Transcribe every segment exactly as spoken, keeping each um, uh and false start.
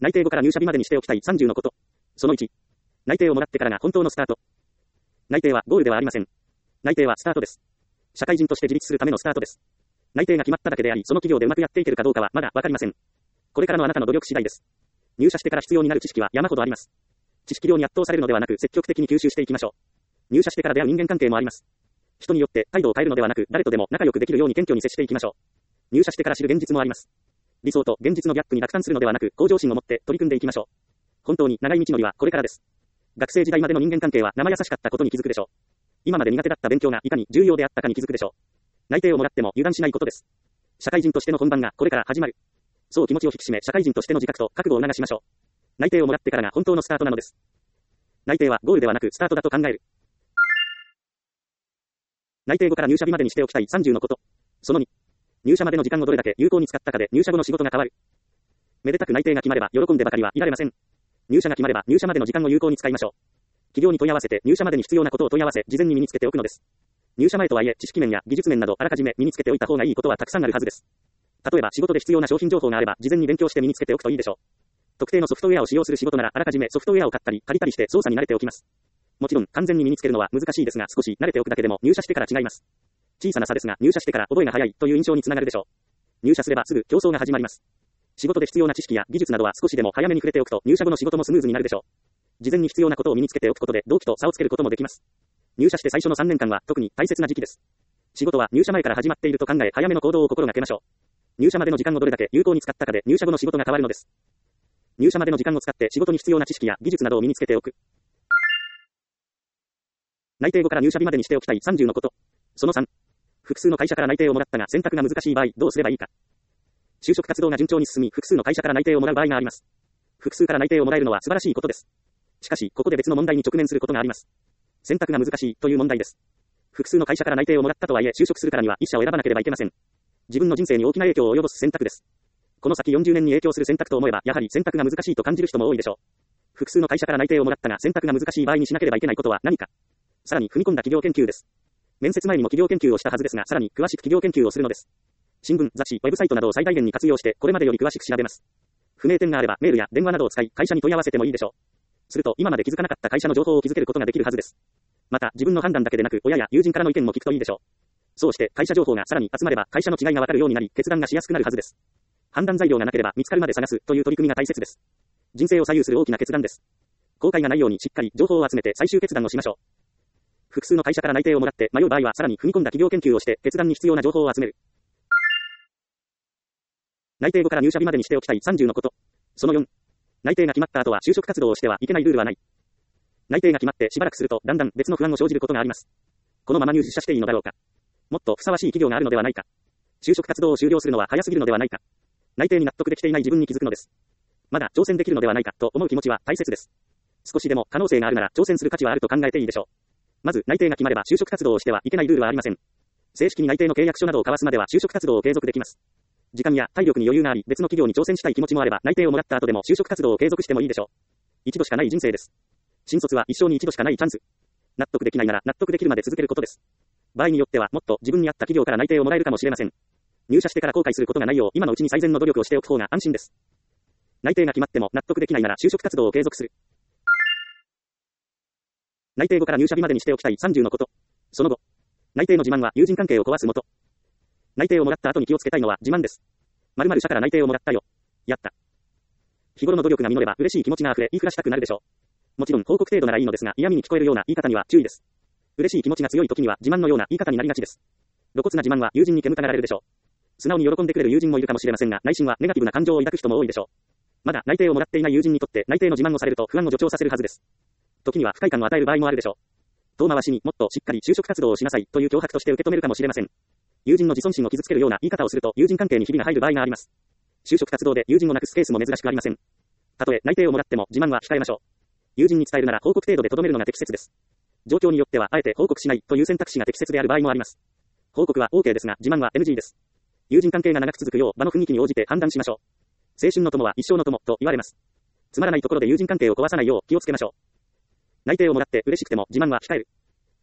内定後から入社日までにしておきたいさんじゅうのこと。そのいち。内定をもらってからが本当のスタート。内定はゴールではありません。内定はスタートです。社会人として自立するためのスタートです。内定が決まっただけであり、その企業でうまくやっていけるかどうかはまだわかりません。これからのあなたの努力次第です。入社してから必要になる知識は山ほどあります。知識量に圧倒されるのではなく、積極的に吸収していきましょう。入社してから出会う人間関係もあります。人によって態度を変えるのではなく、誰とでも仲良くできるように謙虚に接していきましょう。入社してから知る現実もあります。理想と現実のギャップに落胆するのではなく、向上心を持って取り組んでいきましょう。本当に長い道のりはこれからです。学生時代までの人間関係は生優しかったことに気づくでしょう。今まで苦手だった勉強がいかに重要であったかに気づくでしょう。内定をもらっても油断しないことです。社会人としての本番がこれから始まる。そう気持ちを引き締め、社会人としての自覚と覚悟を促しましょう。内定をもらってからが本当のスタートなのです。内定はゴールではなくスタートだと考える。内定後から入社日までにしておきたいさんじゅうのこと。そのに。入社までの時間をどれだけ有効に使ったかで入社後の仕事が変わる。めでたく内定が決まれば喜んでばかりはいられません。入社が決まれば入社までの時間を有効に使いましょう。企業に問い合わせて入社までに必要なことを問い合わせ、事前に身につけておくのです。入社前とはいえ知識面や技術面などあらかじめ身につけておいた方がいいことはたくさんあるはずです。例えば仕事で必要な商品情報があれば事前に勉強して身につけておくといいでしょう。特定のソフトウェアを使用する仕事ならあらかじめソフトウェアを買ったり借りたりして操作に慣れておきます。もちろん完全に身につけるのは難しいですが少し慣れておくだけでも入社してから違います。小さな差ですが入社してから覚えが早いという印象につながるでしょう。入社すればすぐ競争が始まります。仕事で必要な知識や技術などは少しでも早めに触れておくと入社後の仕事もスムーズになるでしょう。事前に必要なことを身につけておくことで同期と差をつけることもできます。入社して最初のさんねんかんは特に大切な時期です。仕事は入社前から始まっていると考え早めの行動を心がけましょう。入社までの時間をどれだけ有効に使ったかで入社後の仕事が変わるのです。入社までの時間を使って仕事に必要な知識や技術などを身につけておく。内定後から入社日までにしておきたいさんじゅうのこと。そのさん。複数の会社から内定をもらったが選択が難しい場合どうすればいいか。就職活動が順調に進み複数の会社から内定をもらう場合があります。複数から内定をもらえるのは素晴らしいことです。しかしここで別の問題に直面することがあります。選択が難しいという問題です。複数の会社から内定をもらったとはいえ就職するからには一社を選ばなければいけません。自分の人生に大きな影響を及ぼす選択です。この先よんじゅうねんに影響する選択と思えばやはり選択が難しいと感じる人も多いでしょう。複数の会社から内定をもらったが選択が難しい場合にしなければいけないことは何か。さらに踏み込んだ企業研究です。面接前にも企業研究をしたはずですがさらに詳しく企業研究をするのです。新聞、雑誌、ウェブサイトなどを最大限に活用してこれまでより詳しく調べます。不明点があればメールや電話などを使い会社に問い合わせてもいいでしょう。すると今まで気づかなかった会社の情報を気づけることができるはずです。また自分の判断だけでなく親や友人からの意見も聞くといいでしょう。そうして会社情報がさらに集まれば会社の違いがわかるようになり決断がしやすくなるはずです。判断材料がなければ見つかるまで探すという取り組みが大切です。人生を左右する大きな決断です。後悔がないようにしっかり情報を集めて最終決断をしましょう。複数の会社から内定をもらって迷う場合はさらに踏み込んだ企業研究をして決断に必要な情報を集める。内定後から入社日までにしておきたいさんじゅうのこと。そのよん。内定が決まった後は就職活動をしてはいけないルールはない。内定が決まってしばらくするとだんだん別の不安を生じることがあります。このまま入社していいのだろうか。もっとふさわしい企業があるのではないか。就職活動を終了するのは早すぎるのではないか。内定に納得できていない自分に気づくのです。まだ挑戦できるのではないかと思う気持ちは大切です。少しでも可能性があるなら挑戦する価値はあると考えていいでしょう。まず内定が決まれば就職活動をしてはいけないルールはありません。正式に内定の契約書などを交わすまでは就職活動を継続できます。時間や体力に余裕があり別の企業に挑戦したい気持ちもあれば内定をもらった後でも就職活動を継続してもいいでしょう。一度しかない人生です。新卒は一生に一度しかないチャンス。納得できないなら納得できるまで続けることです。場合によってはもっと自分に合った企業から内定をもらえるかもしれません。入社してから後悔することがないよう今のうちに最善の努力をしておく方が安心です。内定が決まっても納得できないなら就職活動を継続する。内定後から入社日までにしておきたいさんじゅうのこと。その後。内定の自慢は友人関係を壊すもと。内定をもらった後に気をつけたいのは自慢です。〇〇社から内定をもらったよ。やった。日頃の努力が実れば嬉しい気持ちが溢れ言いふらしたくなるでしょう。もちろん報告程度ならいいのですが嫌味に聞こえるような言い方には注意です。嬉しい気持ちが強い時には自慢のような言い方になりがちです。露骨な自慢は友人に煙たがられるでしょう。素直に喜んでくれる友人もいるかもしれませんが内心はネガティブな感情を抱く人も多いでしょう。まだ内定をもらっていない友人にとって内定の自慢をされると不安を助長させるはずです。時には不快感を与える場合もあるでしょう。遠回しにもっとしっかり就職活動をしなさいという脅迫として受け止めるかもしれません。友人の自尊心を傷つけるような言い方をすると友人関係にひびが入る場合があります。就職活動で友人をなくすケースも珍しくありません。たとえ内定をもらっても自慢は控えましょう。友人に伝えるなら報告程度で留めるのが適切です。状況によってはあえて報告しないという選択肢が適切である場合もあります。報告は OK ですが自慢は エヌジー です。友人関係が長く続くよう場の雰囲気に応じて判断しましょう。青春の友は一生の友と言われます。つまらないところで友人関係を壊さないよう気をつけましょう。内定をもらって嬉しくても自慢は控える。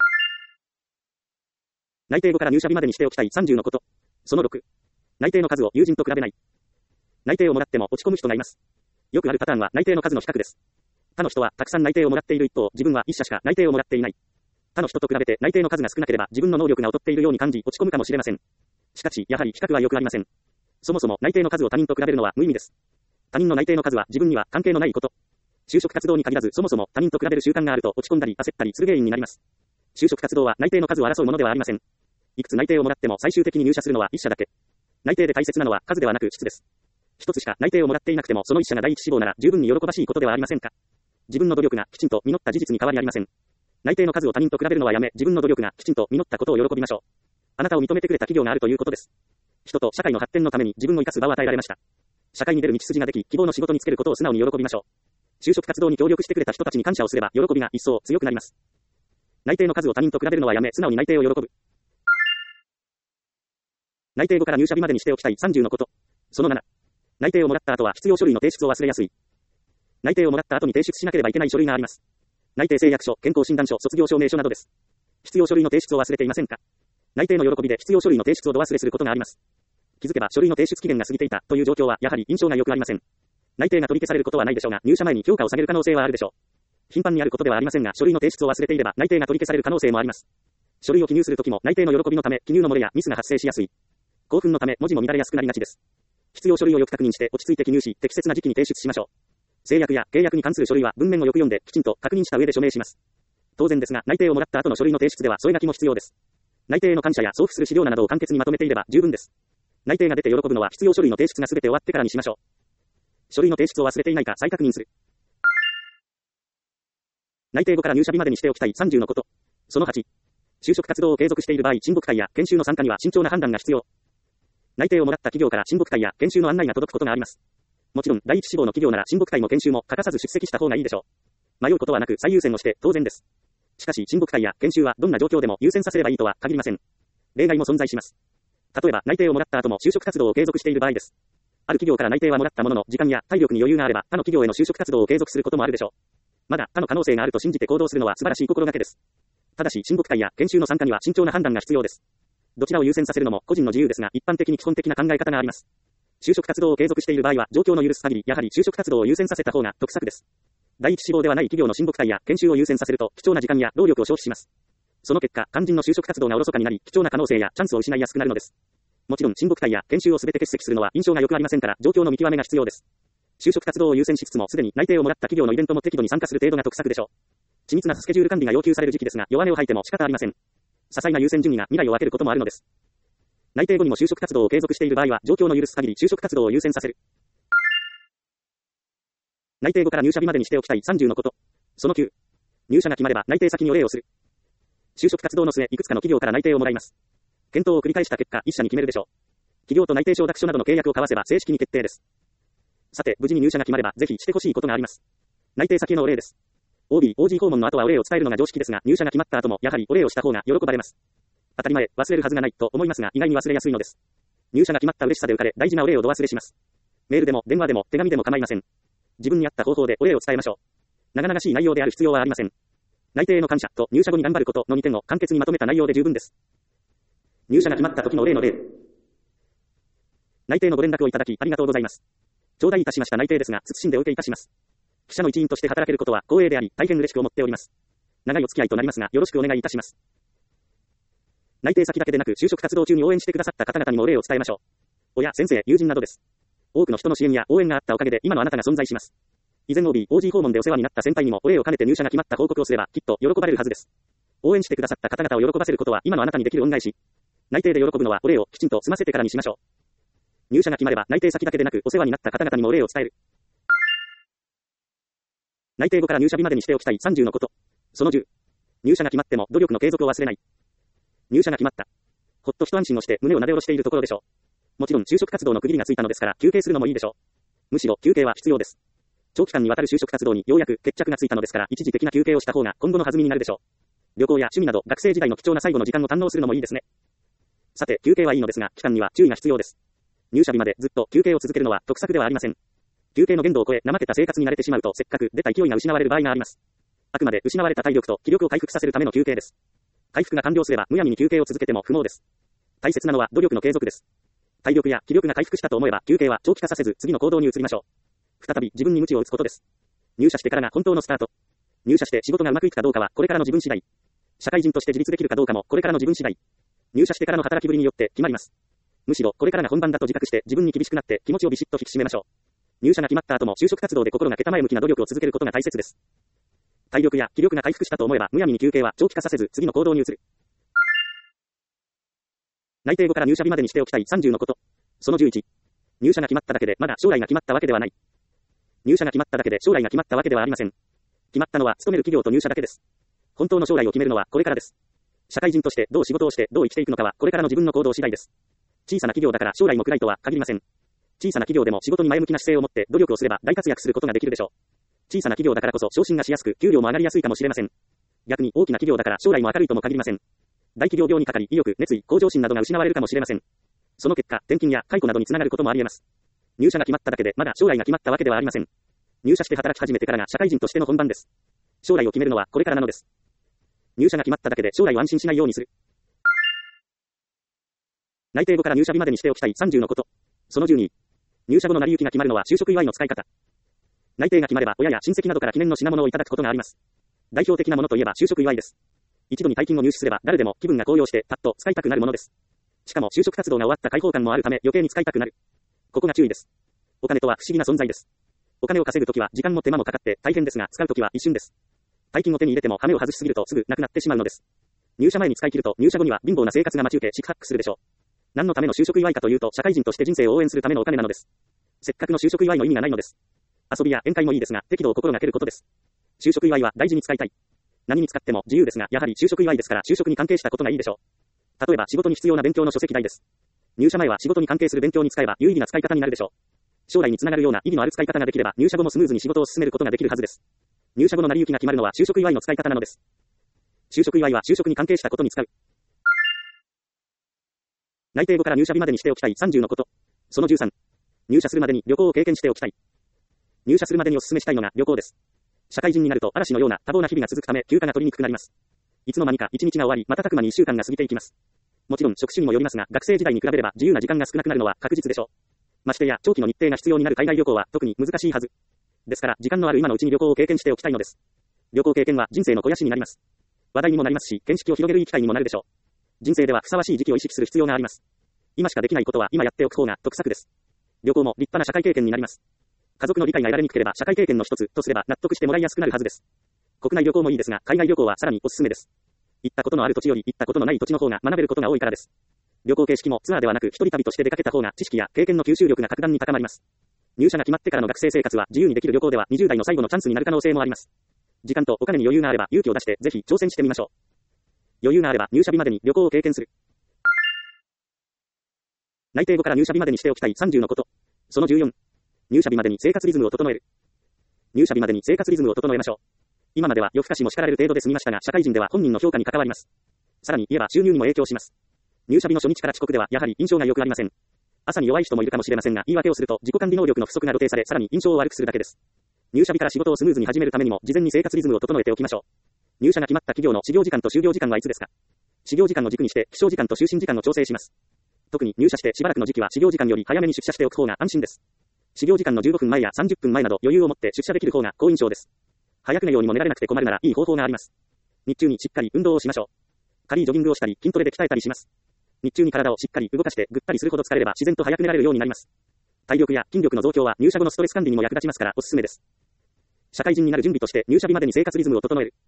内定後から入社日までにしておきたいさんじゅうのこと。そのろく。内定の数を友人と比べない。内定をもらっても落ち込む人がいます。 よくあるパターンは内定の数の比較です。他の人はたくさん内定をもらっている一方、自分は一社しか内定をもらっていない。他の人と比べて内定の数が少なければ自分の能力が劣っているように感じ落ち込むかもしれません。しかし、やはり比較はよくありません。そもそも内定の数を他人と比べるのは無意味です。他人の内定の数は自分には関係のないこと。就職活動に限らずそもそも他人と比べる習慣があると落ち込んだり焦ったりする原因になります。就職活動は内定の数を争うものではありません。いくつ内定をもらっても最終的に入社するのは一社だけ。内定で大切なのは数ではなく質です。一つしか内定をもらっていなくてもその一社が第一志望なら十分に喜ばしいことではありませんか。自分の努力がきちんと実った事実に変わりありません。内定の数を他人と比べるのはやめ、自分の努力がきちんと実ったことを喜びましょう。あなたを認めてくれた企業があるということです。人と社会の発展のために自分を生かす場を与えられました。社会に出る道筋ができ、希望の仕事に就けることを素直に喜びましょう。就職活動に協力してくれた人たちに感謝をすれば喜びが一層強くなります。内定の数を他人と比べるのはやめ、素直に内定を喜ぶ。内定後から入社日までにしておきたいさんじゅうのこと。そのなな。内定をもらった後は必要書類の提出を忘れやすい。内定をもらった後に提出しなければいけない書類があります。内定誓約書、健康診断書、卒業証明書などです。必要書類の提出を忘れていませんか。内定の喜びで必要書類の提出を度忘れすることがあります。気づけば書類の提出期限が過ぎていたという状況はやはり印象が良くありません。内定が取り消されることはないでしょうが、入社前に評価を下げる可能性はあるでしょう。頻繁にあることではありませんが、書類の提出を忘れていれば内定が取り消される可能性もあります。書類を記入するときも内定の喜びのため記入の漏れやミスが発生しやすい。興奮のため文字も乱れやすくなりがちです。必要書類をよく確認して落ち着いて記入し、適切な時期に提出しましょう。制約や契約に関する書類は文面をよく読んできちんと確認した上で署名します。当然ですが、内定をもらった後の書類の提出では添え書きも必要です。内定への感謝や送付する資料などを簡潔にまとめていれば十分です。内定が出て喜ぶのは必要書類の提出が全て終わってからにしましょう。書類の提出を忘れていないか再確認する。内定後から入社日までにしておきたいさんじゅうのこと。そのはち。就職活動を継続している場合、親睦会や研修の参加には慎重な判断が必要。内定をもらった企業から親睦会や研修の案内が届くことがあります。もちろん、第一志望の企業なら親睦会も研修も欠かさず出席した方がいいでしょう。迷うことはなく最優先をして当然です。しかし、親睦会や研修はどんな状況でも優先させればいいとは限りません。例外も存在します。例えば、内定をもらった後も就職活動を継続している場合です。ある企業から内定はもらったものの、時間や体力に余裕があれば、他の企業への就職活動を継続することもあるでしょう。まだ他の可能性があると信じて行動するのは素晴らしい心がけです。ただし、親睦会や研修の参加には慎重な判断が必要です。どちらを優先させるのも個人の自由ですが、一般的に基本的な考え方があります。就職活動を継続している場合は、状況の許す限り、やはり就職活動を優先させた方が得策です。第一志望ではない企業の親睦会や研修を優先させると、貴重な時間や労力を消費します。その結果、肝心の就職活動がおろそかになり、貴重な可能性やチャンスを失いやすくなるのです。もちろん、親睦会や研修をすべて欠席するのは印象が良くありませんから、状況の見極めが必要です。就職活動を優先しつつも、すでに内定をもらった企業のイベントも適度に参加する程度が得策でしょう。緻密なスケジュール管理が要求される時期ですが、弱音を吐いても仕方ありません。些細な優先順位が未来を分けることもあるのです。内定後にも就職活動を継続している場合は、状況の許す限り就職活動を優先させる。内定後から入社日までにしておきたいさんじゅうのこと。そのきゅう。入社が決まれば内定先にお礼をする。就職活動の末、いくつかの企業から内定をもらいます。検討を繰り返した結果、一社に決めるでしょう。企業と内定承諾書などの契約を交わせば正式に決定です。さて、無事に入社が決まれば、ぜひしてほしいことがあります。内定先へのお礼です。オービー、オージー 訪問の後はお礼を伝えるのが常識ですが、入社が決まった後も、やはりお礼をした方が喜ばれます。当たり前、忘れるはずがないと思いますが、意外に忘れやすいのです。入社が決まった嬉しさで浮かれ、大事なお礼を度忘れします。メールでも電話でも手紙でも構いません。自分に合った方法でお礼を伝えましょう。長々しい内容である必要はありません。内定への感謝と入社後に頑張ることのにてんを簡潔にまとめた内容で十分です。入社が決まった時のお礼の例。内定のご連絡をいただきありがとうございます。頂戴いたしました内定ですが、謹んでお受けいたします。記者の一員として働けることは光栄であり、大変嬉しく思っております。長いお付き合いとなりますが、よろしくお願いいたします。内定先だけでなく、就職活動中に応援してくださった方々にもお礼を伝えましょう。親、先生、友人などです。多くの人の支援や応援があったおかげで、今のあなたが存在します。以前 オービー、オージー 訪問でお世話になった先輩にもお礼を兼ねて入社が決まった報告をすれば、きっと喜ばれるはずです。応援してくださった方々を喜ばせることは、今のあなたにできる恩返し。内定で喜ぶのは、お礼をきちんと済ませてからにしましょう。入社が決まれば、内定先だけでなく、お世話になった方々にもお礼を伝える。内定後から入社日までにしておきたいさんじゅうのこと。そのじゅう。入社が決まっても努力の継続を忘れない。入社が決まった。ほっと一安心をして胸をなで下ろしているところでしょう。もちろん就職活動の区切りがついたのですから休憩するのもいいでしょう。むしろ休憩は必要です。長期間にわたる就職活動にようやく決着がついたのですから一時的な休憩をした方が今後の弾みになるでしょう。旅行や趣味など学生時代の貴重な最後の時間を堪能するのもいいですね。さて休憩はいいのですが期間には注意が必要です。入社日までずっと休憩を続けるのは得策ではありません。休憩の限度を超え怠けた生活に慣れてしまうとせっかく出た勢いが失われる場合があります。あくまで失われた体力と気力を回復させるための休憩です。回復が完了すればむやみに休憩を続けても不毛です。大切なのは努力の継続です。体力や気力が回復したと思えば休憩は長期化させず次の行動に移りましょう。 再び自分に鞭を打つことです。入社してからが本当のスタート。入社して仕事がうまくいくかどうかはこれからの自分次第。社会人として自立できるかどうかもこれからの自分次第。入社してからの働きぶりによって決まります。むしろこれからが本番だと自覚して自分に厳しくなって気持ちをビシッと引き締めましょう。入社が決まった後も就職活動で心がけた前向きな努力を続けることが大切です。体力や気力が回復したと思えばむやみに休憩は長期化させず次の行動に移る。内定後から入社日までにしておきたいさんじゅうのこと。そのじゅういち。入社が決まっただけでまだ将来が決まったわけではない。入社が決まっただけで将来が決まったわけではありません。決まったのは勤める企業と入社だけです。本当の将来を決めるのはこれからです。社会人としてどう仕事をしてどう生きていくのかはこれからの自分の行動次第です。小さな企業だから将来も暗いとは限りません。小さな企業でも仕事に前向きな姿勢を持って努力をすれば大活躍することができるでしょう。小さな企業だからこそ昇進がしやすく給料も上がりやすいかもしれません。逆に大きな企業だから将来も明るいとも限りません。大企業病にかかり意欲、熱意、向上心などが失われるかもしれません。その結果、転勤や解雇などにつながることもあり得ます。入社が決まっただけでまだ将来が決まったわけではありません。入社して働き始めてからが社会人としての本番です。将来を決めるのはこれからなのです。入社が決まっただけで将来を安心しないようにする。内定後から入社日までにしておきたいさんじゅうのこと。そのじゅうに。入社後の成り行きが決まるのは就職祝いの使い方。内定が決まれば親や親戚などから記念の品物をいただくことがあります。代表的なものといえば就職祝いです。一度に大金を入手すれば誰でも気分が高揚してパッと使いたくなるものです。しかも就職活動が終わった開放感もあるため余計に使いたくなる。ここが注意です。お金とは不思議な存在です。お金を稼ぐときは時間も手間もかかって大変ですが使うときは一瞬です。大金を手に入れても羽目を外しすぎるとすぐなくなってしまうのです。入社前に使い切ると入社後には貧乏な生活が待ち受け四苦八苦するでしょう。何のための就職祝いかというと社会人として人生を応援するためのお金なのです。せっかくの就職祝いの意味がないのです。遊びや宴会もいいですが適度を心がけることです。就職祝いは大事に使いたい。何に使っても自由ですがやはり就職祝いですから就職に関係したことがいいでしょう。例えば仕事に必要な勉強の書籍代です。入社前は仕事に関係する勉強に使えば有意義な使い方になるでしょう。将来につながるような意義のある使い方ができれば入社後もスムーズに仕事を進めることができるはずです。入社後の成り行きが決まるのは就職祝いの使い方なのです。就職祝いは就職に関係したことに使う。内定後から入社日までにしておきたいさんじゅうのこと。そのじゅうさん。入社するまでに旅行を経験しておきたい。入社するまでにお勧めしたいのが旅行です。社会人になると嵐のような多忙な日々が続くため休暇が取りにくくなります。いつの間にか一日が終わり瞬く間にいっしゅうかんが過ぎていきます。もちろん職種にもよりますが学生時代に比べれば自由な時間が少なくなるのは確実でしょう。ましてや長期の日程が必要になる海外旅行は特に難しいはず。ですから時間のある今のうちに旅行を経験しておきたいのです。旅行経験は人生の肥やしになります。話題にもなりますし見識を広げるいい機会にもなるでしょう。人生ではふさわしい時期を意識する必要があります。今しかできないことは今やっておく方が得策です。旅行も立派な社会経験になります。家族の理解が得られにくければ社会経験の一つとすれば納得してもらいやすくなるはずです。国内旅行もいいですが海外旅行はさらにおすすめです。行ったことのある土地より行ったことのない土地の方が学べることが多いからです。旅行形式もツアーではなく一人旅として出かけた方が知識や経験の吸収力が格段に高まります。入社が決まってからの学生生活は自由にできる旅行ではにじゅう代の最後のチャンスになる可能性もあります。時間とお金に余裕があれば勇気を出してぜひ挑戦してみましょう。余裕があれば入社日までに旅行を経験する。内定後から入社日までにしておきたいさんじゅうのこと。そのじゅうよん。入社日までに生活リズムを整える。入社日までに生活リズムを整えましょう。今までは夜更かしも叱られる程度で済みましたが社会人では本人の評価に関わります。さらに言えば収入にも影響します。入社日の初日から遅刻ではやはり印象が良くありません。朝に弱い人もいるかもしれませんが言い訳をすると自己管理能力の不足が露呈されさらに印象を悪くするだけです。入社日から仕事をスムーズに始めるためにも事前に生活リズムを整えておきましょう。入社が決まった企業の始業時間と終業時間はいつですか。始業時間の軸にして起床時間と就寝時間を調整します。特に入社してしばらくの時期は始業時間より早めに出社しておく方が安心です。始業時間のじゅうごふんまえやさんじゅっぷんまえなど余裕を持って出社できる方が好印象です。早く寝ようにも寝られなくて困るならいい方法があります。日中にしっかり運動をしましょう。軽いジョギングをしたり筋トレで鍛えたりします。日中に体をしっかり動かしてぐったりするほど疲れれば自然と早く寝られるようになります。体力や筋力の増強は入社後のストレス管理にも役立ちますからおすすめです。社会人になる準備として入社日までに生活リズムを整える。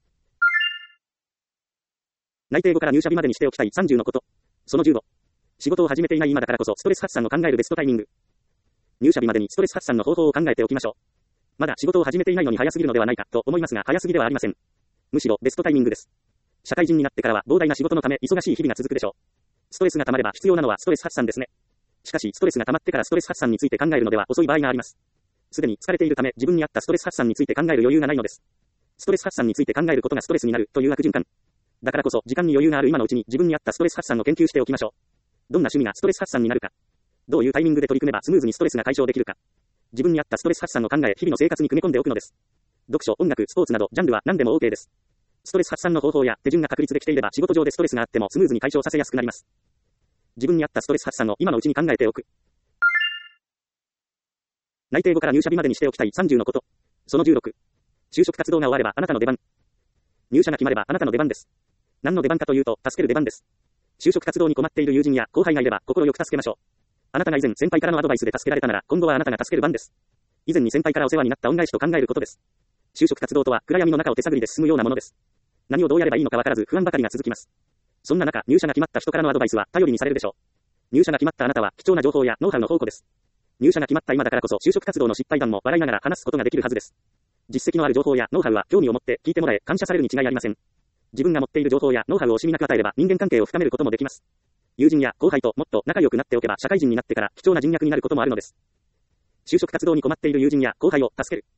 内定後から入社日までにしておきたいさんじゅうのこと。そのじゅうご。仕事を始めていない今だからこそストレス発散を考えるベストタイミング。入社日までにストレス発散の方法を考えておきましょう。まだ仕事を始めていないのに早すぎるのではないかと思いますが早すぎではありません。むしろベストタイミングです。社会人になってからは膨大な仕事のため忙しい日々が続くでしょう。ストレスが溜まれば必要なのはストレス発散ですね。しかしストレスが溜まってからストレス発散について考えるのでは遅い場合があります。すでに疲れているため自分に合ったストレス発散について考える余裕がないのです。ストレス発散について考えることがストレスになるという悪循環。だからこそ時間に余裕がある今のうちに自分に合ったストレス発散を研究しておきましょう。どんな趣味がストレス発散になるか。どういうタイミングで取り組めばスムーズにストレスが解消できるか。自分に合ったストレス発散を考え日々の生活に組み込んでおくのです。読書、音楽、スポーツなどジャンルは何でも OK です。ストレス発散の方法や手順が確立できていれば仕事上でストレスがあってもスムーズに解消させやすくなります。自分に合ったストレス発散を今のうちに考えておく。 内定後から入社日までにしておきたいさんじゅうのこと。そのじゅうろく。就職活動が終わればあなたの出番。入社が決まればあなたの出番です。何の出番かというと、助ける出番です。就職活動に困っている友人や後輩がいれば心よく助けましょう。あなたが以前先輩からのアドバイスで助けられたなら、今後はあなたが助ける番です。以前に先輩からお世話になった恩返しと考えることです。就職活動とは暗闇の中を手探りで進むようなものです。何をどうやればいいのかわからず不安ばかりが続きます。そんな中、入社が決まった人からのアドバイスは頼りにされるでしょう。入社が決まったあなたは貴重な情報やノウハウの宝庫です。入社が決まった今だからこそ就職活動の失敗談も笑いながら話すことができるはずです。実績のある情報やノウハウは興味を持って聞いてもらえ感謝されるに違いありません。自分が持っている情報やノウハウを惜しみなく与えれば人間関係を深めることもできます。友人や後輩ともっと仲良くなっておけば社会人になってから貴重な人脈になることもあるのです。就職活動に困っている友人や後輩を助ける。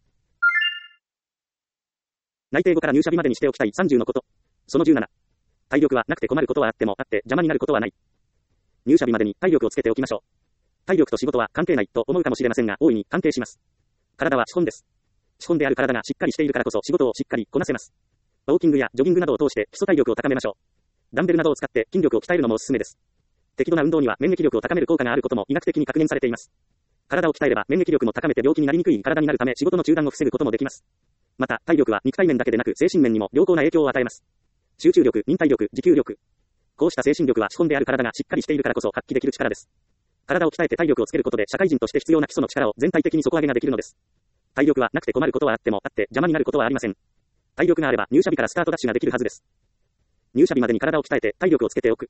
内定後から入社日までにしておきたいさんじゅうのこと。そのじゅうなな。体力はなくて困ることはあってもあって邪魔になることはない。入社日までに体力をつけておきましょう。体力と仕事は関係ないと思うかもしれませんが、大いに関係します。体は資本です。資本である体がしっかりしているからこそ仕事をしっかりこなせます。ウォーキングやジョギングなどを通して基礎体力を高めましょう。ダンベルなどを使って筋力を鍛えるのもおすすめです。適度な運動には免疫力を高める効果があることも医学的に確認されています。体を鍛えれば免疫力も高めて病気になりにくい体になるため仕事の中断を防ぐこともできます。また、体力は肉体面だけでなく精神面にも良好な影響を与えます。集中力、忍耐力、持久力。こうした精神力は資本である体がしっかりしているからこそ発揮できる力です。体を鍛えて体力をつけることで社会人として必要な基礎の力を全体的に底上げができるのです。体力はなくて困ることはあってもあって邪魔になることはありません。体力があれば入社日からスタートダッシュができるはずです。入社日までに体を鍛えて体力をつけておく。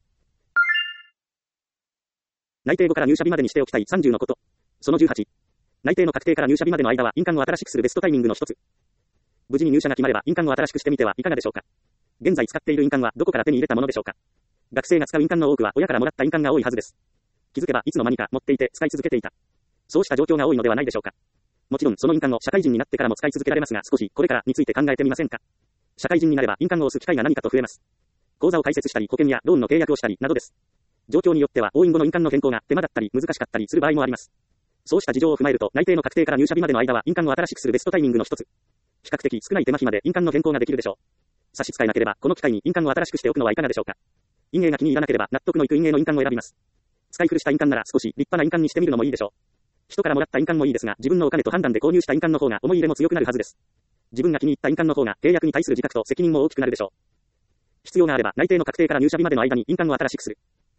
内定後から入社日までにしておきたいさんじゅうのこと。そのじゅうはち。内定の確定から入社日までの間は印鑑を新しくするベストタイミングの一つ。無事に入社が決まれば印鑑を新しくしてみてはいかがでしょうか。現在使っている印鑑はどこから手に入れたものでしょうか。学生が使う印鑑の多くは親からもらった印鑑が多いはずです。気づけばいつの間にか持っていて使い続けていた。そうした状況が多いのではないでしょうか。もちろんその印鑑を社会人になってからも使い続けられますが、少しこれからについて考えてみませんか。社会人になれば印鑑を押す機会が何かと増えます。口座を開設したり保険やローンの契約をしたりなどです。状況によっては押印後の印鑑の変更が手間だったり難しかったりする場合もあります。そうした事情を踏まえると内定の確定から入社日までの間は印鑑を新しくするベストタイミングの一つ。比較的少ない手間暇で印鑑の変更ができるでしょう。差し支えなければこの機会に印鑑を新しくしておくのはいかがでしょうか。印影が気に入らなければ納得のいく印影の印鑑を選びます。使い古した印鑑なら少し立派な印鑑にしてみるのもいいでしょう。人からもらった印鑑もいいですが、自分のお金と判断で購入した印鑑の方が思い入れも強くなるはずです。自分が気に入った印鑑の方が契約に対する自覚と責任も大きくなるでしょう。必要があれば内定の確定から入社日までの間に印鑑を新しくする。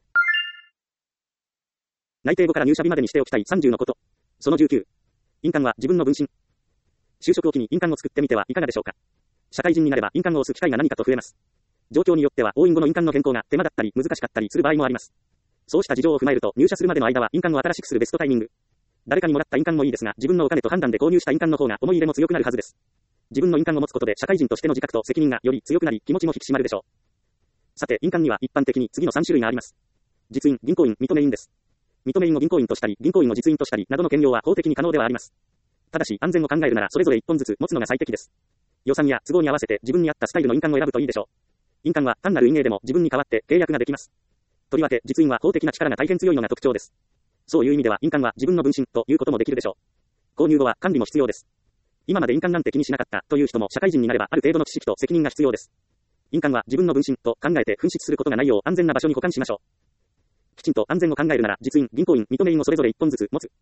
内定後から入社日までにしておきたいさんじゅうのこと。そのじゅうきゅう。印鑑は自分の分身。就職を機に印鑑を作ってみてはいかがでしょうか。社会人になれば印鑑を押す機会が何かと増えます。状況によっては押印後の印鑑の変更が手間だったり難しかったりする場合もあります。そうした事情を踏まえると入社するまでの間は印鑑を新しくするベストタイミング。誰かにもらった印鑑もいいですが、自分のお金と判断で購入した印鑑の方が思い入れも強くなるはずです。自分の印鑑を持つことで社会人としての自覚と責任がより強くなり気持ちも引き締まるでしょう。さて、印鑑には一般的に次のさん種類があります。実印、銀行印、認め印です。認め印を銀行印としたり、銀行印を実印としたりなどの兼用は法的に可能ではあります。ただし、安全を考えるならそれぞれいっぽんずつ持つのが最適です。予算や都合に合わせて自分に合ったスタイルの印鑑を選ぶといいでしょう。印鑑は単なる印影でも自分に代わって契約ができます。とりわけ実印は法的な力が大変強いのが特徴です。そういう意味では印鑑は自分の分身ということもできるでしょう。購入後は管理も必要です。今まで印鑑なんて気にしなかったという人も社会人になればある程度の知識と責任が必要です。印鑑は自分の分身と考えて紛失することがないよう安全な場所に保管しましょう。きちんと安全を考えるなら実印、銀行印、認め印をそれぞれいっぽんずつ持つ。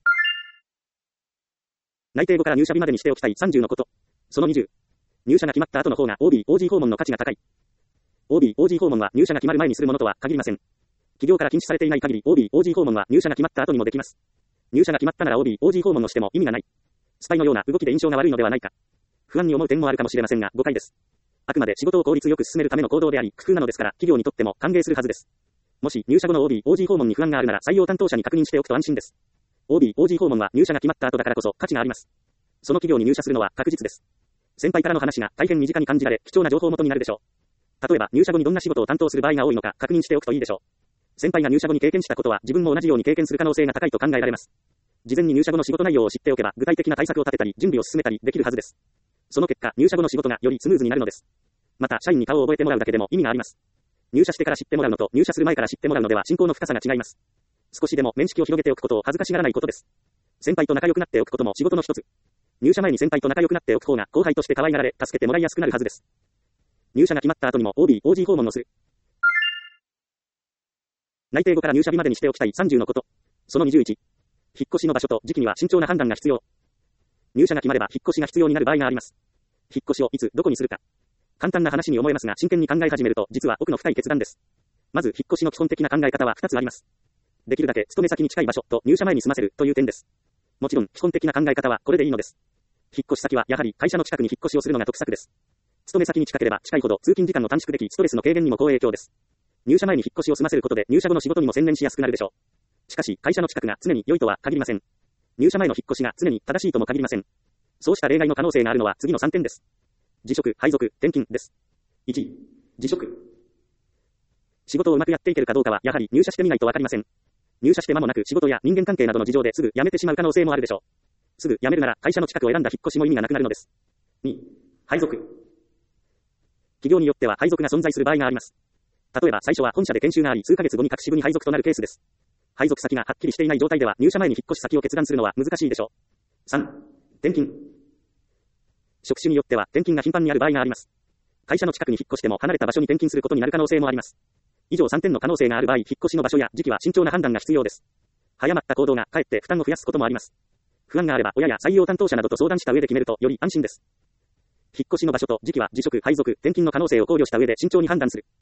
内定後から入社日までにしておきたいさんじゅうのこと。そのにじゅう。入社が決まった後の方が オービー、オージー 訪問の価値が高い。オービー、オージー 訪問は入社が決まる前にするものとは限りません。企業から禁止されていない限り オービー、オージー 訪問は入社が決まった後にもできます。入社が決まったなら オービー、オージー 訪問をしても意味がない。スパイのような動きで印象が悪いのではないか。不安に思う点もあるかもしれませんが誤解です。あくまで仕事を効率よく進めるための行動であり、工夫なのですから企業にとっても歓迎するはずです。もし入社後の オービー、オージー 訪問に不安があるなら採用担当者に確認しておくと安心です。オービー、オージー 訪問は入社が決まった後だからこそ価値があります。その企業に入社するのは確実です。先輩からの話が大変身近に感じられ貴重な情報元になるでしょう。例えば入社後にどんな仕事を担当する場合が多いのか確認しておくといいでしょう。先輩が入社後に経験したことは自分も同じように経験する可能性が高いと考えられます。事前に入社後の仕事内容を知っておけば具体的な対策を立てたり準備を進めたりできるはずです。その結果入社後の仕事がよりスムーズになるのです。また社員に顔を覚えてもらうだけでも意味があります。入社してから知ってもらうのと入社する前から知ってもらうのでは親交の深さが違います。少しでも面識を広げておくことを恥ずかしがらないことです。先輩と仲良くなっておくことも仕事の一つ。入社前に先輩と仲良くなっておく方が後輩として可愛がられ助けてもらいやすくなるはずです。入社が決まった後にも オービー、オージー 訪問をする。内定後から入社日までにしておきたいさんじゅうのこと。そのにじゅういち。 引っ越しの場所と時期には慎重な判断が必要。入社が決まれば引っ越しが必要になる場合があります。引っ越しをいつどこにするか。簡単な話に思えますが真剣に考え始めると実は奥の深い決断です。まず引っ越しの基本的な考え方はふたつあります。できるだけ勤め先に近い場所と入社前に済ませるという点です。もちろん基本的な考え方はこれでいいのです。引っ越し先はやはり会社の近くに引っ越しをするのが得策です。勤め先に近ければ近いほど通勤時間を短縮できストレスの軽減にも好影響です。入社前に引っ越しを済ませることで入社後の仕事にも専念しやすくなるでしょう。しかし会社の近くが常に良いとは限りません。入社前の引っ越しが常に正しいとも限りません。そうした例外の可能性があるのは次のさんてんです。辞職、配属、転勤です。いち、辞職。仕事をうまくやっていけるかどうかはやはり入社してみないとわかりません。入社して間もなく仕事や人間関係などの事情ですぐ辞めてしまう可能性もあるでしょう。すぐ辞めるなら会社の近くを選んだ引っ越しも意味がなくなるのです。に、配属。企業によっては配属が存在する場合があります。例えば最初は本社で研修があり数ヶ月後に各支部に配属となるケースです。配属先がはっきりしていない状態では入社前に引っ越し先を決断するのは難しいでしょう。さん、転勤。職種によっては転勤が頻繁にある場合があります。会社の近くに引っ越しても離れた場所に転勤することになる可能性もあります。以上さんてんの可能性がある場合、引っ越しの場所や時期は慎重な判断が必要です。早まった行動がかえって負担を増やすこともあります。不安があれば親や採用担当者などと相談した上で決めるとより安心です。引っ越しの場所と時期は辞職、配属、転勤の可能性を考慮した上で慎重に判断する。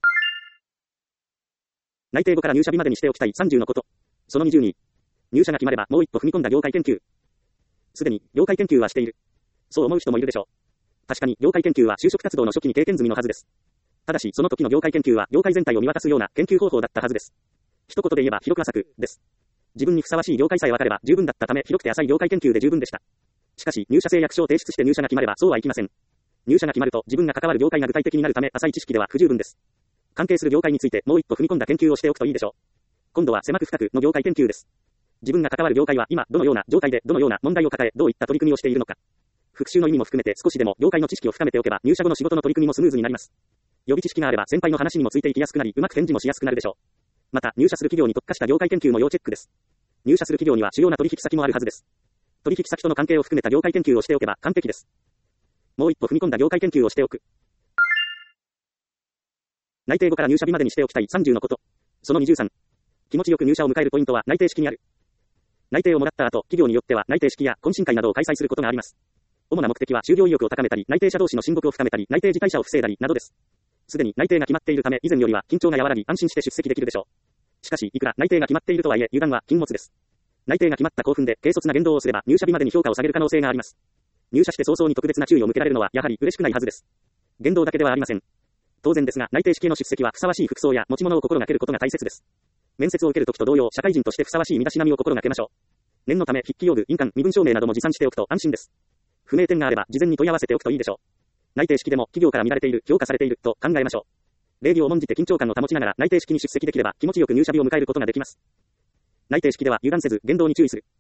内定後から入社日までにしておきたいさんじゅうのこと。そのにじゅうに。入社が決まればもう一歩踏み込んだ業界研究。すでに業界研究はしている。そう思う人もいるでしょう。確かに業界研究は就職活動の初期に経験済みのはずです。ただしその時の業界研究は業界全体を見渡すような研究方法だったはずです。一言で言えば広く浅くです。自分にふさわしい業界さえ分かれば十分だったため広くて浅い業界研究で十分でした。しかし入社誓約書を提出して入社が決まればそうはいきません。入社が決まると自分が関わる業界が具体的になるため浅い知識では不十分です。関係する業界についてもう一歩踏み込んだ研究をしておくといいでしょう。今度は狭く深くの業界研究です。自分が関わる業界は今どのような状態でどのような問題を抱えどういった取り組みをしているのか。復習の意味も含めて少しでも業界の知識を深めておけば入社後の仕事の取り組みもスムーズになります。予備知識があれば先輩の話にもついていきやすくなりうまく返事もしやすくなるでしょう。また入社する企業に特化した業界研究も要チェックです。入社する企業には主要な取引先もあるはずです。取引先との関係を含めた業界研究をしておけば完璧です。もう一歩踏み込んだ業界研究をしておく。内定後から入社日までにしておきたいさんじゅうのこと。そのにじゅうさん。気持ちよく入社を迎えるポイントは内定式にある。内定をもらった後、企業によっては内定式や懇親会などを開催することがあります。主な目的は就業意欲を高めたり、内定者同士の親睦を深めたり、内定辞退者を防いだりなどです。すでに内定が決まっているため、以前よりは緊張が和らぎ安心して出席できるでしょう。しかし、いくら内定が決まっているとはいえ、油断は禁物です。内定が決まった興奮で軽率な言動をすれば入社日までに評価を下げる可能性があります。入社して早々に特別な注意を向けられるのはやはり嬉しくないはずです。言動だけではありません。当然ですが、内定式への出席はふさわしい服装や持ち物を心がけることが大切です。面接を受けるときと同様、社会人としてふさわしい身だしなみを心がけましょう。念のため筆記用具、印鑑、身分証明なども持参しておくと安心です。不明点があれば事前に問い合わせておくといいでしょう。内定式でも企業から見られている、評価されていると考えましょう。礼儀を重んじて緊張感を保ちながら内定式に出席できれば気持ちよく入社日を迎えることができます。内定式では油断せず言動に注意する。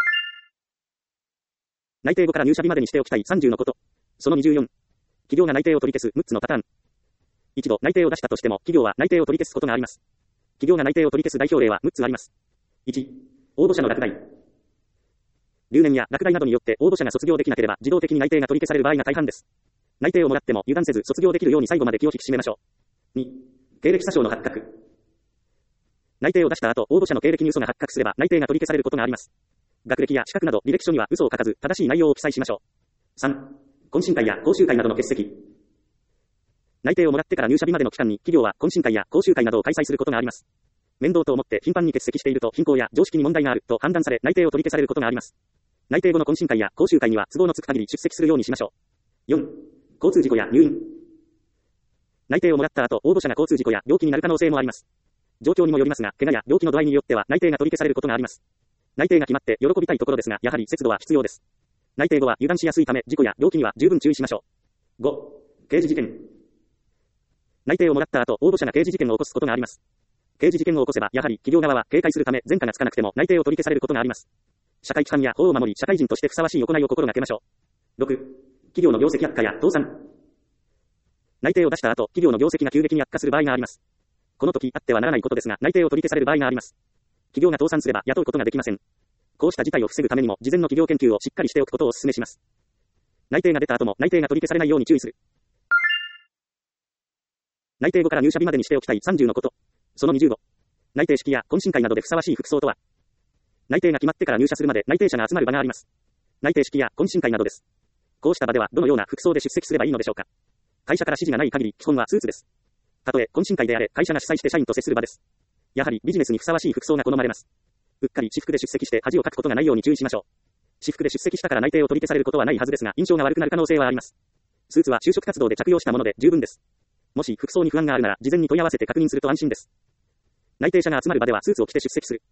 内定後から入社日までにしておきたいさんじゅうのこと。そのにじゅうよん。企業が内定を取り消すむっつのパターン。一度内定を出したとしても企業は内定を取り消すことがあります。企業が内定を取り消す代表例はむっつあります。いち、応募者の落第。留年や落第などによって応募者が卒業できなければ自動的に内定が取り消される場合が大半です。内定をもらっても油断せず卒業できるように最後まで気を引き締めましょう。に、経歴詐称の発覚。内定を出した後、応募者の経歴に嘘が発覚すれば内定が取り消されることがあります。学歴や資格など履歴書には嘘を書かず正しい内容を記載しましょう。さん、懇親会や講習会などの欠席。内定をもらってから入社日までの期間に企業は懇親会や講習会などを開催することがあります。面倒と思って頻繁に欠席していると貧困や常識に問題があると判断され内定を取り消されることがあります。内定後の懇親会や講習会には都合のつく限り出席するようにしましょう。よん、交通事故や入院。内定をもらった後、応募者が交通事故や病気になる可能性もあります。状況にもよりますが、怪我や病気の度合いによっては内定が取り消されることがあります。内定が決まって喜びたいところですが、やはり節度は必要です。内定後は油断しやすいため、事故や病気には十分注意しましょう。ご、刑事事件。内定をもらった後、応募者が刑事事件を起こすことがあります。刑事事件を起こせば、やはり企業側は警戒するため、前科がつかなくても内定を取り消されることがあります。社会規範や法を守り、社会人としてふさわしい行いを心がけましょう。ろく、企業の業績悪化や倒産。内定を出した後、企業の業績が急激に悪化する場合があります。この時あってはならないことですが、内定を取り消される場合があります。企業が倒産すれば雇うことができません。こうした事態を防ぐためにも、事前の企業研究をしっかりしておくことをお勧めします。内定が出た後も内定が取り消されないように注意する。内定後から入社日までにしておきたいさんじゅうのこと。そのにじゅうご。内定式や懇親会などでふさわしい服装とは。 内定が決まってから入社するまで内定者が集まる場があります。内定式や懇親会などです。こうした場ではどのような服装で出席すればいいのでしょうか。会社から指示がない限り基本はスーツです。たとえ懇親会であれ会社が主催して社員と接する場です。やはりビジネスにふさわしい服装が好まれます。うっかり私服で出席して恥をかくことがないように注意しましょう。私服で出席したから内定を取り消されることはないはずですが、印象が悪くなる可能性はあります。スーツは就職活動で着用したもので十分です。もし服装に不安があるなら事前に問い合わせて確認すると安心です。内定者が集まる場ではスーツを着て出席する。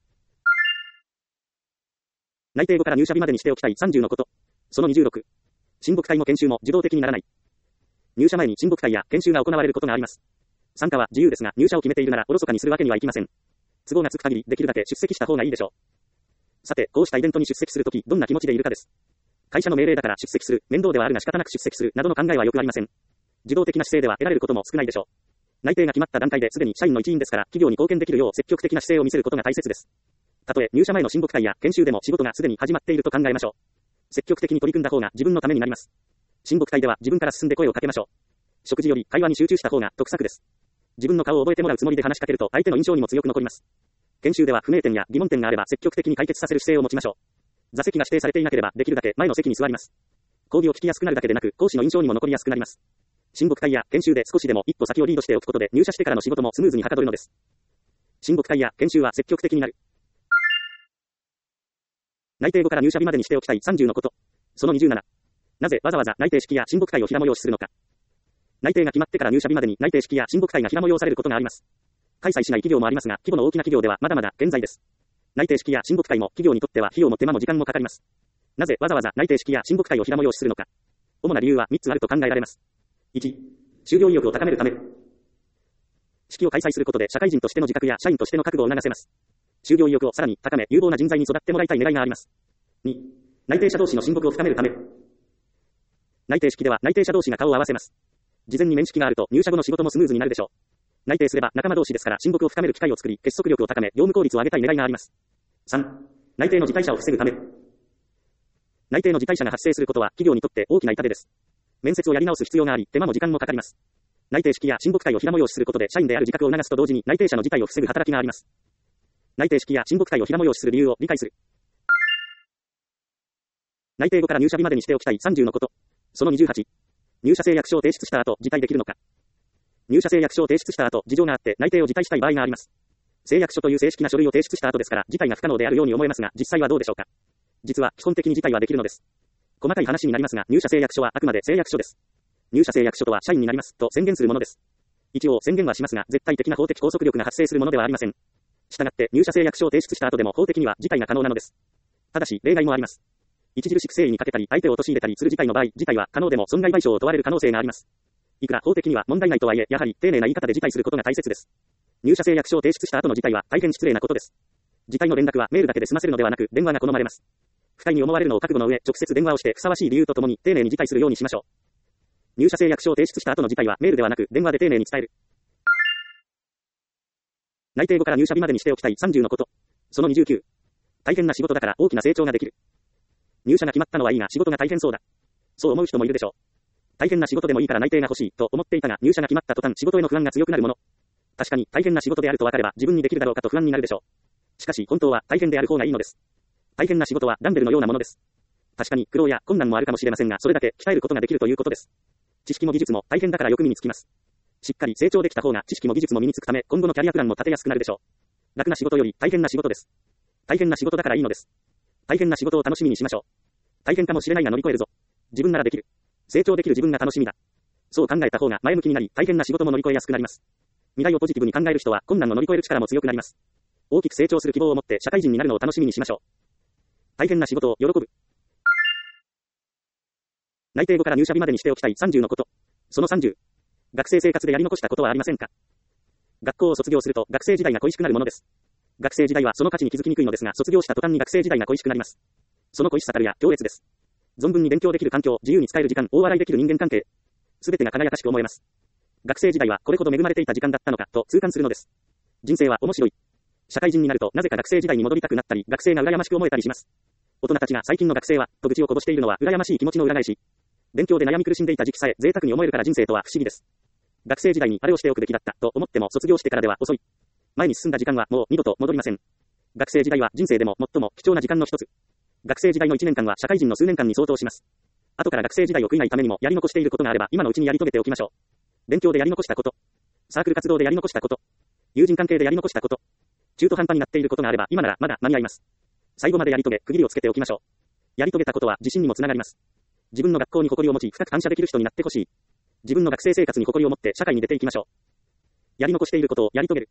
内定後から入社日までにしておきたいさんじゅうのこと。そのにじゅうろく。親睦会も研修も受動的にならない。入社前に親睦会や研修が行われることがあります。参加は自由ですが、入社を決めているならおろそかにするわけにはいきません。都合がつく限りできるだけ出席した方がいいでしょう。さて、こうしたイベントに出席するとき、どんな気持ちでいるかです。会社の命令だから出席する、面倒ではあるが仕方なく出席する、などの考えはよくありません。受動的な姿勢では得られることも少ないでしょう。内定が決まった段階ですでに社員の一員ですから、企業に貢献できるよう積極的な姿勢を見せることが大切です。たとえ入社前の親睦会や研修でも仕事がすでに始まっていると考えましょう。積極的に取り組んだ方が自分のためになります。親睦会では自分から進んで声をかけましょう。食事より会話に集中した方が得策です。自分の顔を覚えてもらうつもりで話しかけると相手の印象にも強く残ります。研修では不明点や疑問点があれば積極的に解決させる姿勢を持ちましょう。座席が指定されていなければできるだけ前の席に座ります。講義を聞きやすくなるだけでなく講師の印象にも残りやすくなります。親睦会や研修で少しでも一歩先をリードしておくことで入社してからの仕事もスムーズにはかどるのです。親睦会や研修は積極的になる。内定後から入社日までにしておきたいさんじゅうのこと。そのにじゅうなな。なぜわざわざ内定式や親睦会を平催しするのか。内定が決まってから入社日までに内定式や親睦会が平催されることがあります。開催しない企業もありますが、規模の大きな企業ではまだまだ健在です。内定式や親睦会も企業にとっては費用も手間も時間もかかります。なぜわざわざ内定式や親睦会を平催しするのか。主な理由はみっつあると考えられます。いち、就業意欲を高めるため。式を開催することで社会人としての自覚や社員としての覚悟を促せます。就業意欲をさらに高め、有望な人材に育ってもらいたい狙いがあります。に、内定者同士の親睦を深めるため。内定式では内定者同士が顔を合わせます。事前に面識があると入社後の仕事もスムーズになるでしょう。内定すれば仲間同士ですから親睦を深める機会を作り、結束力を高め、業務効率を上げたい狙いがあります。さん、内定の辞退者を防ぐため。内定の辞退者が発生することは企業にとって大きな痛手です。面接をやり直す必要があり、手間も時間もかかります。内定式や親睦会を平催しすることで社員である自覚を促すと同時に内定者の辞退を防ぐ働きがあります。内定式や親睦会を平催しする理由を理解する。内定後から入社日までにしておきたいさんじゅうのこと。そのにじゅうはち。入社誓約書を提出した後、辞退できるのか。入社誓約書を提出した後、事情があって内定を辞退したい場合があります。誓約書という正式な書類を提出した後ですから、辞退が不可能であるように思えますが、実際はどうでしょうか。実は基本的に辞退はできるのです。細かい話になりますが、入社誓約書はあくまで誓約書です。入社誓約書とは社員になりますと宣言するものです。一応宣言はしますが、絶対的な法的拘束力が発生するものではありません。したがって入社誓約書を提出した後でも法的には辞退が可能なのです。ただし例外もあります。著しく誠意に欠けたり相手を陥れたりする辞退の場合、辞退は可能でも損害賠償を問われる可能性があります。いくら法的には問題ないとはいえ、やはり丁寧な言い方で辞退することが大切です。入社誓約書を提出した後の辞退は大変失礼なことです。辞退の連絡はメールだけで済ませるのではなく、電話が好まれます。不快に思われるのを覚悟の上、直接電話をしてふさわしい理由とともに丁寧に辞退するようにしましょう。入社誓約書を提出した後の辞退はメールではなく電話で丁寧に伝える。内定後から入社日までにしておきたいさんじゅうのこと。そのにじゅうきゅう。大変な仕事だから大きな成長ができる。入社が決まったのはいいが仕事が大変そうだ。そう思う人もいるでしょう。大変な仕事でもいいから内定が欲しいと思っていたが入社が決まった途端仕事への不安が強くなるもの。確かに大変な仕事であると分かれば自分にできるだろうかと不安になるでしょう。しかし本当は大変である方がいいのです。大変な仕事はダンベルのようなものです。確かに苦労や困難もあるかもしれませんがそれだけ鍛えることができるということです。知識も技術も大変だからよく身につきます。しっかり成長できた方が知識も技術も身につくため今後のキャリアプランも立てやすくなるでしょう。楽な仕事より大変な仕事です。大変な仕事だからいいのです。大変な仕事を楽しみにしましょう。大変かもしれないが乗り越えるぞ。自分ならできる。成長できる自分が楽しみだ。そう考えた方が前向きになり大変な仕事も乗り越えやすくなります。未来をポジティブに考える人は困難を乗り越える力も強くなります。大きく成長する希望を持って社会人になるのを楽しみにしましょう。大変な仕事を喜ぶ。内定後から入社日までにしておきたいさんじゅうのこと。そのさんじゅう。学生生活でやり残したことはありませんか。学校を卒業すると学生時代が恋しくなるものです。学生時代はその価値に気づきにくいのですが卒業した途端に学生時代が恋しくなります。その恋しさたるや強烈です。存分に勉強できる環境、自由に使える時間、大笑いできる人間関係。すべてが輝かしく思えます。学生時代はこれほど恵まれていた時間だったのかと痛感するのです。人生は面白い。社会人になるとなぜか学生時代に戻りたくなったり、学生が羨ましく思えたりします。大人たちが最近の学生は、と愚痴をこぼしているのは羨ましい気持ちの裏返し。勉強で悩み苦しんでいた時期さえ贅沢に思えるから人生とは不思議です。学生時代にあれをしておくべきだったと思っても卒業してからでは遅い。前に進んだ時間はもう二度と戻りません。 学生時代は人生でも最も貴重な時間の一つ。学生時代のいちねんかんは社会人の数年間に相当します。後から学生時代を悔いないためにもやり残していることがあれば今のうちにやり遂げておきましょう。勉強でやり残したこと。サークル活動でやり残したこと。友人関係でやり残したこと。中途半端になっていることがあれば今ならまだ間に合います。最後までやり遂げ、区切りをつけておきましょう。やり遂げたことは自信にもつながります。自分の学校に誇りを持ち深く感謝できる人になってほしい。自分の学生生活に誇りを持って社会に出ていきましょう。やり残していることをやり遂げる。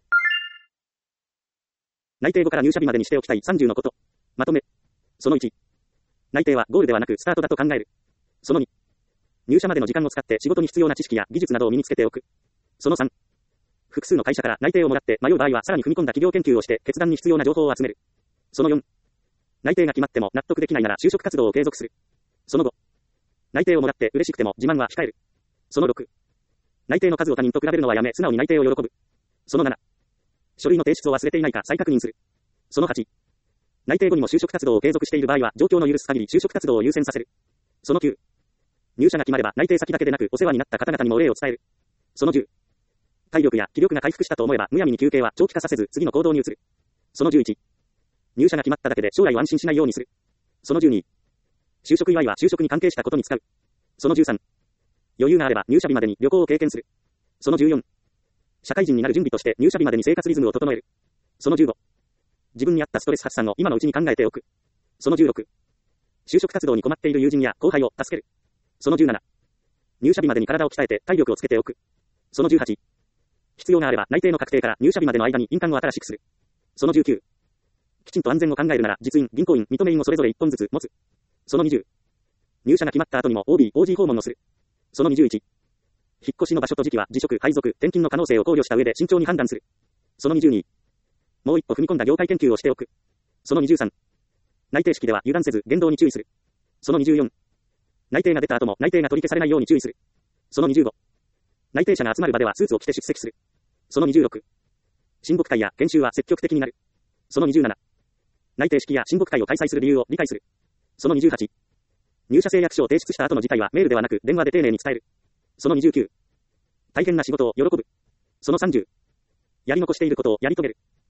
内定後から入社日までにしておきたいさんじゅうのこと。まとめ。そのいち。内定はゴールではなくスタートだと考える。そのに。入社までの時間を使って仕事に必要な知識や技術などを身につけておく。そのさん。複数の会社から内定をもらって迷う場合はさらに踏み込んだ企業研究をして決断に必要な情報を集める。そのよん。内定が決まっても納得できないなら就職活動を継続する。そのご。内定をもらって嬉しくても自慢は控える。そのろく。内定の数を他人と比べるのはやめ素直に内定を喜ぶ。そのなな。書類の提出を忘れていないか再確認する。そのはち。内定後にも就職活動を継続している場合は状況の許す限り就職活動を優先させる。そのきゅう。入社が決まれば内定先だけでなくお世話になった方々にもお礼を伝える。そのじゅう。体力や気力が回復したと思えばむやみに休憩は長期化させず次の行動に移る。そのじゅういち。入社が決まっただけで将来を安心しないようにする。そのじゅうに。就職祝いは就職に関係したことに使う。そのじゅうさん。余裕があれば入社日までに旅行を経験する。そのじゅうよん。社会人になる準備として入社日までに生活リズムを整える。そのじゅうご。自分に合ったストレス発散を今のうちに考えておく。そのじゅうろく。就職活動に困っている友人や後輩を助ける。そのじゅうなな。入社日までに体を鍛えて体力をつけておく。そのじゅうはち。必要があれば内定の確定から入社日までの間に印鑑を新しくする。そのじゅうきゅう。きちんと安全を考えるなら実印、銀行員、認め印をそれぞれいっぽんずつ持つ。そのにじゅう。入社が決まった後にも オービー、オージー 訪問をする。そのにじゅういち。引っ越しの場所と時期は辞職、配属、転勤の可能性を考慮した上で慎重に判断する。そのにじゅうに。もう一歩踏み込んだ業界研究をしておく。そのにじゅうさん。内定式では油断せず言動に注意する。そのにじゅうよん。内定が出た後も内定が取り消されないように注意する。そのにじゅうご。内定者が集まる場ではスーツを着て出席する。そのにじゅうろく。親睦会や研修は積極的になる。そのにじゅうなな。内定式や親睦会を開催する理由を理解する。そのにじゅうはち。入社誓約書を提出した後の辞退はメールではなく電話で丁寧に伝える。そのにじゅうきゅう。大変な仕事を喜ぶ。そのさんじゅう。やり残していることをやり遂げる。